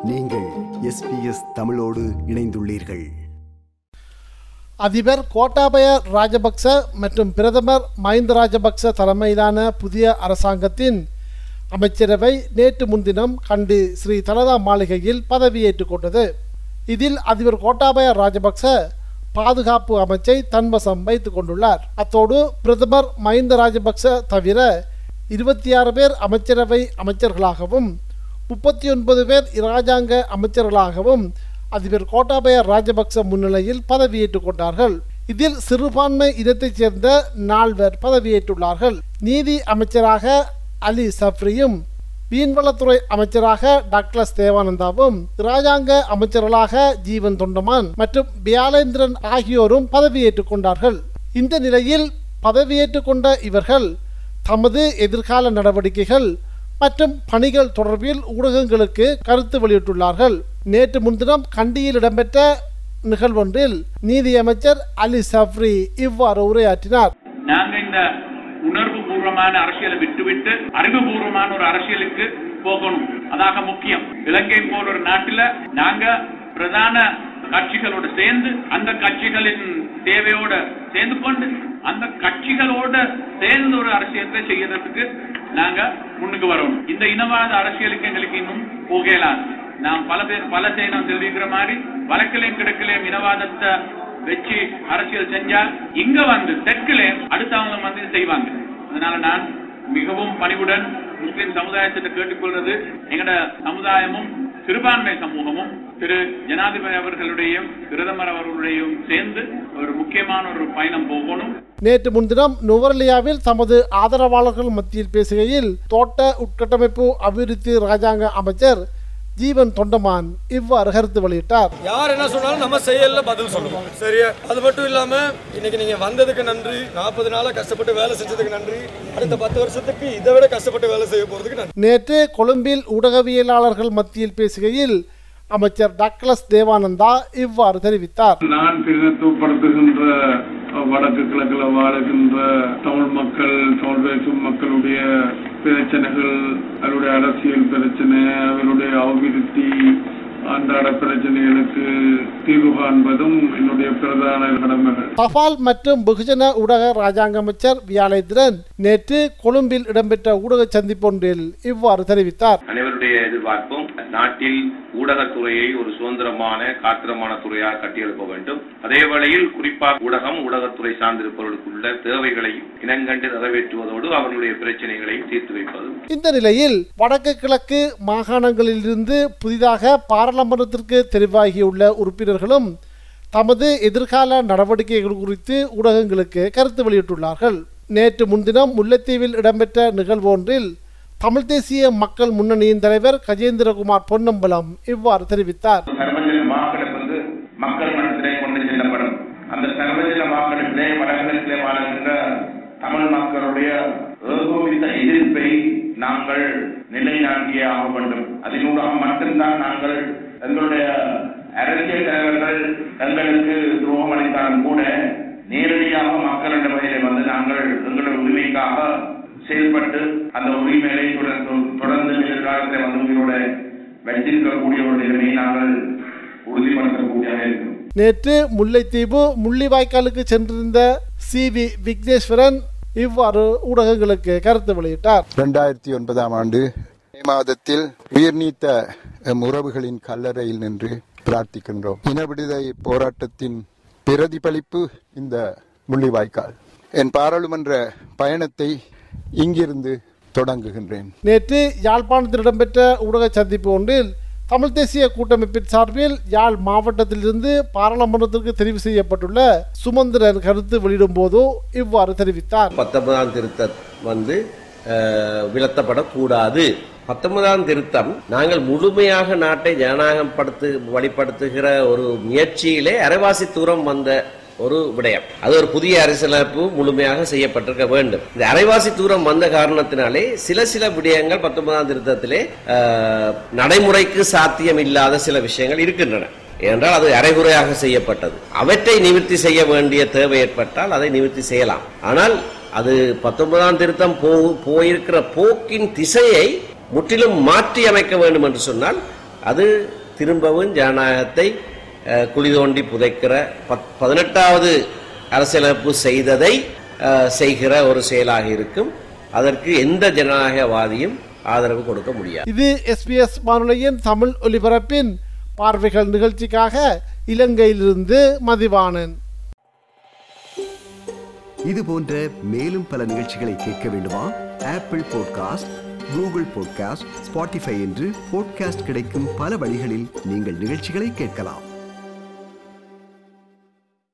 நீங்கள் SBS தமிழோடு இணைந்துள்ளீர்கள். அதிபர் கோட்டாபய ராஜபக்ச மற்றும் பிரதமர் மஹிந்த ராஜபக்ச தலைமையிலான புதிய அரசாங்கத்தின் அமைச்சரவை நேற்று முன்தினம் கண்டி ஸ்ரீ தலதா மாளிகையில் பதவியேற்றுக் கொண்டது. இதில் அதிபர் கோட்டாபய ராஜபக்ச பாதுகாப்பு அமைச்சை தன்வசம் வைத்துக் கொண்டுள்ளார். அத்தோடு பிரதமர் மஹிந்த ராஜபக்ச தவிர 26 பேர் அமைச்சரவை அமைச்சர்களாகவும் 39 பேர் இராஜாங்க அமைச்சர்களாகவும் அதிபர் கோட்டாபய ராஜபக்ச முன்னிலையில் பதவியேற்றுக் கொண்டார்கள். இதில் சிறுபான்மை இனத்தைச் சேர்ந்த 4 பதவியேற்றுள்ளார்கள். நீதி அமைச்சராக அலி சப்ரியும், மீன்வளத்துறை அமைச்சராக டக்ளஸ் தேவானந்தாவும், இராஜாங்க அமைச்சர்களாக ஜீவன் தொண்டமான் மற்றும் பியாலேந்திரன் ஆகியோரும் பதவியேற்றுக் கொண்டார்கள். இந்த நிலையில் பதவியேற்றுக் கொண்ட இவர்கள் தமது எதிர்கால நடவடிக்கைகள் மற்றும் பணிகள் தொடர்பில் ஊடகங்களுக்கு கருத்து வெளியிட்டுள்ளார்கள். நேற்று முன்தினம் கண்டியில் இடம்பெற்ற நிகழ்வொன்றில் நீதியமைச்சர் அலி சப்ரி இவ்வாறு உரையாற்றினார். நாங்கள் இந்த உணர்வு பூர்வமான அரசியலை விட்டுவிட்டு அறிவுபூர்வமான ஒரு அரசியலுக்கு போகணும். அதாக முக்கியம். இலங்கை போன்ற ஒரு நாட்டில் நாங்க பிரதான கட்சிகளோடு சேர்ந்து அந்த கட்சிகளின் தேவையோட சேர்ந்து கொண்டு அந்த கட்சிகளோட சேர்ந்து ஒரு அரசியலை செய்யறதுக்கு நாங்க முன்னுக்கு வரணும். இந்த இனவாத அரசியலுக்கு எங்களுக்கு இன்னும் போகலாம். நாம் பல செய்யணும் தெரிவிக்கிற மாதிரி வழக்கிலையும் கிடக்கிலையும் இனவாதத்தை வச்சு அரசியல் செஞ்சால் இங்க வந்து தெற்கிலே அடுத்தவங்க வந்து செய்வாங்க. அதனால நான் மிகவும் பணிவுடன் முஸ்லிம் சமுதாயத்தை கேட்டுக்கொள்வது, எங்கட சமுதாயமும் சிறுபான்மை சமூகமும் திரு ஜனாதிபதி அவர்களுடையும் பிரதமர் அவர்களுடையும் சேர்ந்து ஒரு முக்கியமான ஒரு பயணம் போகணும். நேற்று முன்தினம் நுவரெலியாவில் தமது ஆதரவாளர்கள் மத்தியில் பேசுகையில் தோட்ட உட்கட்டமைப்பு அபிவிருத்தி ராஜாங்க அமைச்சர் ஜீவன் தொண்டமான் இவ்வாறு கருத்து வெளியிட்டார். யார் என்ன சொன்னாலும் நம்ம செயல்ல பதில் சொல்லுவோம். சரியா? அது மட்டும் இல்லாம இன்னைக்கு நீங்க வந்ததுக்கு நன்றி, 40 நாளா கஷ்டப்பட்டு வேலை செஞ்சதுக்கு நன்றி, அடுத்த 10 வருஷத்துக்கு இதை விட கஷ்டப்பட்டு வேலை செய்ய போறதுக்கு நன்றி. நேற்று கொழும்பில் ஊடகவியலாளர்கள் மத்தியில் பேசுகையில் அமைச்சர் டக்ளஸ் தேவானந்தா இவ்வாறு தெரிவித்தார். நான் பிரதிநிதித்துவப்படுத்துகின்ற வடக்கு கிழக்கில் வாழுகின்ற தமிழ் மக்கள், தமிழ் பேசும் மக்களுடைய பிரச்சனைகள், அவருடைய அரசியல் பிரச்சனை, அவருடைய அபிவிருத்தி, அன்றாட பிரச்சனைகளுக்கு தீர்வு காண்பதும் என்னுடைய பிரதான கடமைகள். தபால் மற்றும் வெகுஜன ஊடக ராஜாங்க அமைச்சர் வியாலேந்திரன் நேற்று கொழும்பில் இடம்பெற்ற ஊடக சந்திப்பொன்றில் இவ்வாறு தெரிவித்தார். அனைவருடைய எதிர்பார்ப்பும் நாட்டில் ஊடகத்துறையை ஒரு சுதந்திரமான காத்திரமான துறையாக கட்டியெழுப்ப வேண்டும். அதே வேளையில் குறிப்பாக ஊடகத்துறை சார்ந்திருப்பவர்களுக்குள்ள தேவைகளை இனங்கண்டு நிறைவேற்றுவதோடு அவர்களுடைய பிரச்சனைகளையும் தீர்த்து வைப்பது. இந்த நிலையில் வடக்கு கிழக்கு மாகாணங்களிலிருந்து புதிதாக பாராளுமன்றத்திற்கு தெரிவாகியுள்ள உறுப்பினர்களும் தமது எதிர்கால நடவடிக்கைகள் குறித்து ஊடகங்களுக்கு கருத்து வெளியிட்டுள்ளார்கள். நேற்று முன்தினம் முல்லைத்தீவில் இடம்பெற்ற நிகழ்வு ஒன்றில் தமிழ் தேசிய மக்கள் முன்னணியின் தலைவர் கஜேந்திரகுமார் பொன்னம்பலம் இவ்வாறு தெரிவித்தார். மக்கள் மனத்திலே கொண்டு செல்லப்படும் அந்த சர்வஜன வாக்கெடுப்பிலே வடகிழக்கிலே வாழ்கின்ற தமிழ் மக்களுடைய ஏகோபித்த எதிர்ப்பை நாங்கள் நிலைநாட்டியே ஆக வேண்டும். அதனூடாக மட்டும்தான் நாங்கள் எங்களுடைய அரசியல் தலைவர்கள் எங்களுக்கு துரோகம் அளித்தாலும் கூட நேரடியாக மக்களிடம் வந்து நாங்கள் எங்களுடைய உரிமைக்காக செயல்பட்டு அந்த உரிமையை தொடர்ந்து எதிர்காலத்தில் வந்து உயிரோட வைத்திருக்கக்கூடிய ஒரு நிலைமையை நாங்கள் உறுதிப்படுத்தக்கூடியதாக இருக்கும். நேற்று முல்லைத்தீவு முள்ளிவாய்க்காலுக்கு சென்றிருந்த CV விக்னேஸ்வரன் இவ்வாறு ஊடகங்களுக்கு கருத்து வெளியிட்டார். 2009 ஆண்டு மே மாதத்தில் உயிர் நீத்த உறவுகளின் கல்லறையில் நின்று பிரார்த்திக்கின்றோம். இன விடுதலை போராட்டத்தின் பிரதிபலிப்பு இந்த முள்ளிவாய்க்கால். என் பாராளுமன்ற பயணத்தை இங்கிருந்து தொடங்குகின்றேன். நேற்று யாழ்ப்பாணத்தில் இடம்பெற்ற ஊடக சந்திப்பு ஒன்றில் தமிழ் தேசிய கூட்டமைப்பின் சார்பில் யாழ் மாவட்டத்திலிருந்து பாராளுமன்றத்திற்கு தெரிவு செய்யப்பட்டுள்ள சுமந்திரன் கருத்து வெளியிடும் போது இவ்வாறு தெரிவித்தார். 19ஆம் திருத்தம் வந்து விலத்தப்படக்கூடாது. 19ஆம் திருத்தம் நாங்கள் முழுமையாக நாட்டை ஜனநாயகம் வழிபடுத்துகிற ஒரு முயற்சியிலே அரைவாசி தூரம் வந்த ஒரு விடயம். அது ஒரு புதிய அரசியலமைப்பு முழுமையாக செய்யப்பட்டிருக்க வேண்டும். இந்த அரைவாசி தூரம் வந்த காரணத்தினாலே சில விடயங்கள் 19ஆம் திருத்தத்திலே நடைமுறைக்கு சாத்தியம் இல்லாத சில விஷயங்கள் இருக்கின்றன. ஏனென்றால் அது அரைகுறையாக செய்யப்பட்டது. அவற்றை நிவர்த்தி செய்ய வேண்டிய தேவை ஏற்பட்டால் அதை நிவர்த்தி செய்யலாம். ஆனால் அது 19ஆம் திருத்தம் போயிருக்கிற போக்கின் திசையை முற்றிலும் மாற்றி அமைக்க வேண்டும் என்று சொன்னால் அது திரும்பவும் ஜனநாயகத்தை குழி தோண்டி புதைக்கிற 18வது அரசியலமைப்பு செய்ததை செய்கிற ஒரு செயலாக இருக்கும். அதற்கு எந்த ஜனநாயகவாதியும் ஆதரவு கொடுக்க முடியாது. இது SBS வானொலியின் தமிழ் ஒலிபரப்பின் பார்வைகள் நிகழ்ச்சிக்காக இலங்கையிலிருந்து மதிவாணன். இது போன்ற மேலும் பல நிகழ்ச்சிகளை கேட்க வேண்டுமா? Apple podcast, Google podcast, Spotify என்று பாட்காஸ்ட் கிடைக்கும் பல வழிகளில் நீங்கள் நிகழ்ச்சிகளை கேட்கலாம்.